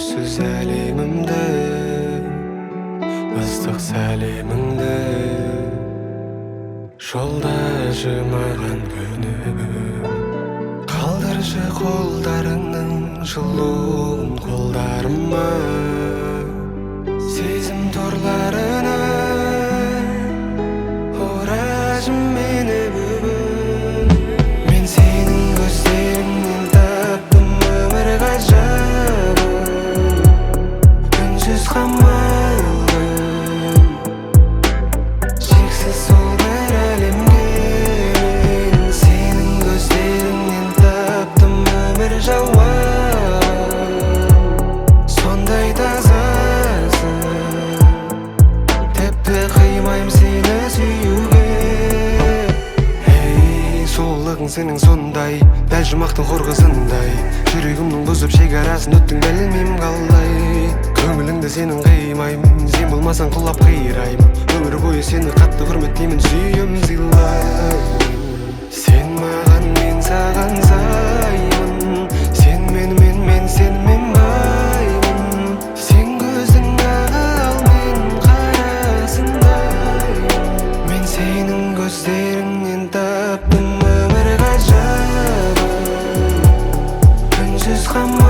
көзсіз әлемімді, ыстық сәлеміңді жолдашы маған күнім. Қалдыршы қолдарыңның жылуын қолдарыма, сезім торларына орашы мені бүгін. Мен сенің көздеріңнен таптым өмір ғажабын, үнсіз қамалым, шексіз сол бір әлемге. Мен сенің көздеріңнен таптым өмір жауабын, сондай тазасың, тіпті қимайым сені сүюге. Сұлулығың сенің сондай, дәл жұмақтың қорғасындай, жүрегімнің бұзып шекарасын өттің, білмеймін қалай. Көңіліңді сенің қимаймын, сен болмасаң құлап қираймын. Өмір бойы сені қатты құрметтеймін, сүйем сыйлаймын. Сен маған, мен саған саймын, сен мен сенімен баймын. Сен көзің ал, мен қарасындаймын. Мен сенің көздеріңнен таптым өмір ғажабын, үнсіз қамалым.